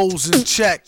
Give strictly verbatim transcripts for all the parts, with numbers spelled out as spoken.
hoes in check.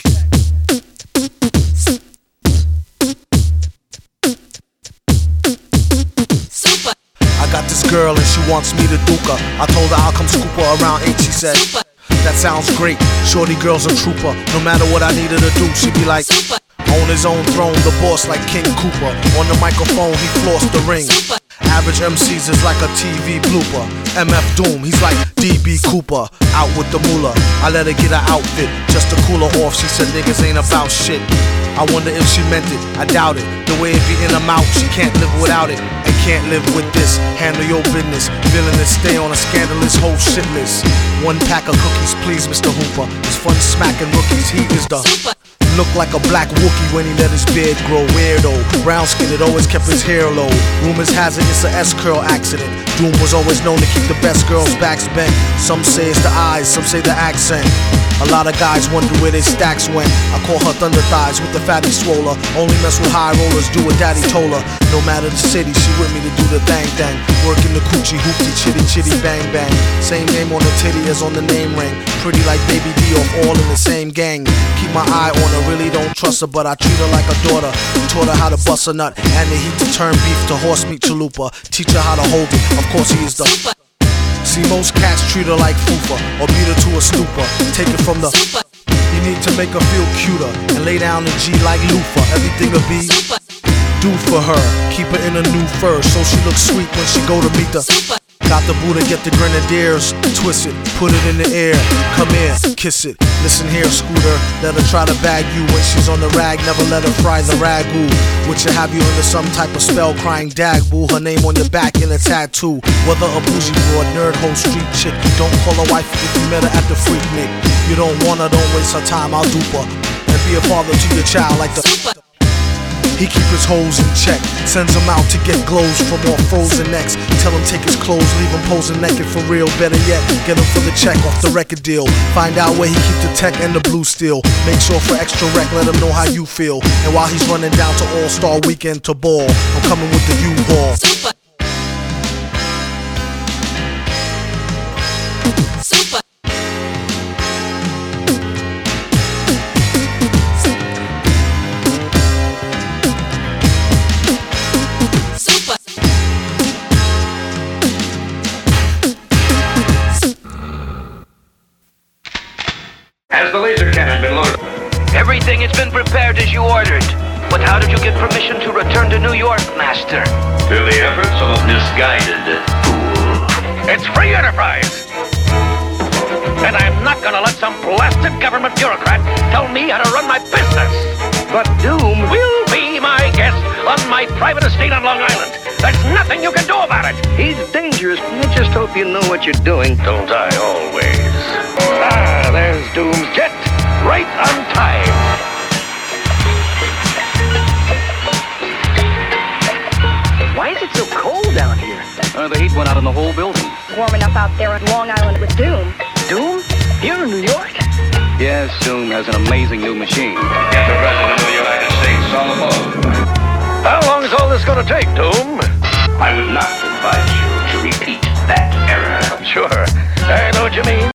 Super. I got this girl and she wants me to duke her. I told her I'll come scoop her around eight, she said. Super. That sounds great, shorty girl's a trooper. No matter what I need her to do, she be like Super. on his own throne, the boss like King Cooper. On the microphone, he flossed the ring. Super. Average M Cs is like a T V blooper. M F Doom, he's like D B Cooper. Out with the moolah, I let her get her outfit just to cool her off. She said niggas ain't about shit. I wonder if she meant it, I doubt it. The way it be in her mouth, she can't live without it. And can't live with this, handle your business. Villainous, stay on a scandalous whole shit list. One pack of cookies, please, Mister Hooper. It's fun smacking rookies, he is the Super. Look like a black Wookie when he let his beard grow. Weirdo, brown skinned, always kept his hair low. Rumors has it it's a S-curl accident. Doom was always known to keep the best girls' backs bent. Some say it's the eyes, some say the accent. A lot of guys wonder where their stacks went. I call her thunder thighs with the fatty swoller. Only mess with high rollers, do what daddy told her. No matter the city, she with me to do the thang thang. Working the coochie hoopty chitty chitty bang bang. Same name on the titty as on the name ring. Pretty like Baby D off all in the same gang. Keep my eye on her, really don't trust her, but I treat her like a daughter. Taught her how to bust a nut and the heat to turn beef to horse meat chalupa. Teach her how to hold it, of course he is the Super. See, most cats treat her like fupa or beat her to a stupor. Take it from the Super. You need to make her feel cuter and lay down the G like loofah. Everything will be Super. do for her. Keep her in a new fur so she looks sweet when she go to meet the Super. Got the Buddha, get the grenadiers, twist it, put it in the air, come here, kiss it. Listen here, Scooter, let her try to bag you when she's on the rag. Never let her fry the ragu, which will have you under some type of spell. Crying dag boo, her name on your back in a tattoo. Whether a bougie broad, nerd, hoe, street chick, don't call her wife if you met her at the Freak Nick. You don't want her, don't waste her time, I'll dupe her and be a father to your child like the Super. He keep his hoes in check, sends them out to get glows from all frozen necks. Tell him take his clothes, leave him posing naked for real. Better yet, get him for the check off the record deal. Find out where he keep the tech and the blue steel. Make sure for extra rec, let him know how you feel. And while he's running down to All-Star Weekend to ball, I'm coming with the U-Haul. Super. Super. Super. Has the laser cannon been loaded? Everything has been prepared as you ordered. But how did you get permission to return to New York, Master? Through the efforts of a misguided fool. It's free enterprise. And I'm not gonna let some blasted government bureaucrat tell me how to run my business. But Doom will be my guest on my private estate on Long Island. There's nothing you can do about it. He's dangerous. I just hope you know what you're doing. Don't I always? Ah, there's Doom's jet, right on time. Why is it so cold down here? Uh, the heat went out in the whole building. Warm enough out there on Long Island with Doom. Doom? Here in New York? Yes, Doom has an amazing new machine. Get the President of the United States on the phone. How long is all this gonna take, Doom? I would not advise you to repeat that error. Sure. I know what you mean.